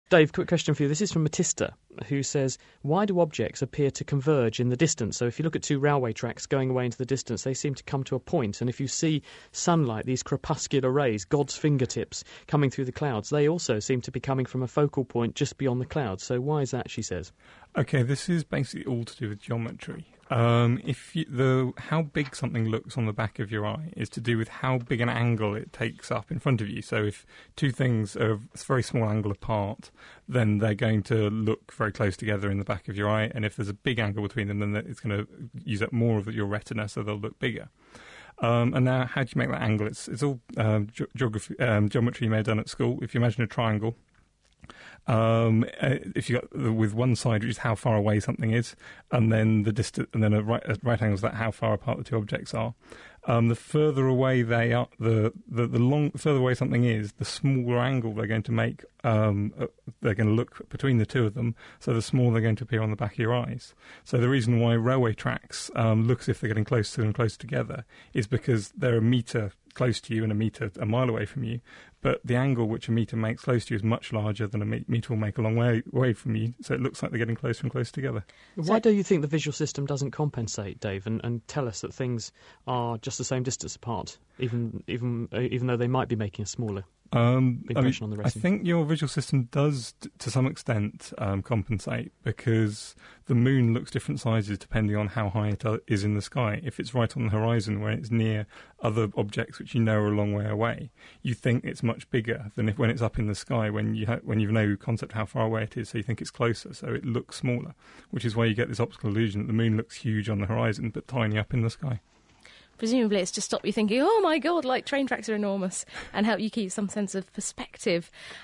Dave, quick question for you. This is from Matista, who says, why do objects appear to converge in the distance? So if you look at two railway tracks going away into the distance, they seem to come to a point. And if you see sunlight, these crepuscular rays, God's fingertips, coming through the clouds, they also seem to be coming from a focal point just beyond the clouds. So why is that, she says? Okay, this is basically all to do with geometry. How big something looks on the back of your eye is to do with how big an angle it takes up in front of you. So if two things are a very small angle apart, then they're going to look very close together in the back of your eye. And if there's a big angle between them, then it's going to use up more of your retina, so they'll look bigger. And now, how do you make that angle? It's all geometry you may have done at school. If you imagine a triangle, if you got with one side, which is how far away something is, and then the distance, and then a right angle is that how far apart the two objects are. The further away they are, the further away something is, the smaller angle they're going to make. They're going to look between the two of them, so the smaller they're going to appear on the back of your eyes. So the reason why railway tracks look as if they're getting closer and closer together is because they're a metre close to you and a metre a mile away from you, but the angle which a metre makes close to you is much larger than a metre will make a long way away from you, so it looks like they're getting closer and closer together. Why do you think the visual system doesn't compensate, Dave, and tell us that things are just the same distance apart, even though they might be making a smaller impression on the retina? I think your visual system does, to some extent, compensate, because the moon looks different sizes depending on how high it is in the sky. If it's right on the horizon, when it's near other objects which you know are a long way away, you think it's much bigger than when it's up in the sky, when you've no concept how far away it is, so you think it's closer, so it looks smaller, which is why you get this optical illusion that the moon looks huge on the horizon but tiny up in the sky. Presumably it's to stop you thinking, oh my God, like train tracks are enormous, and help you keep some sense of perspective.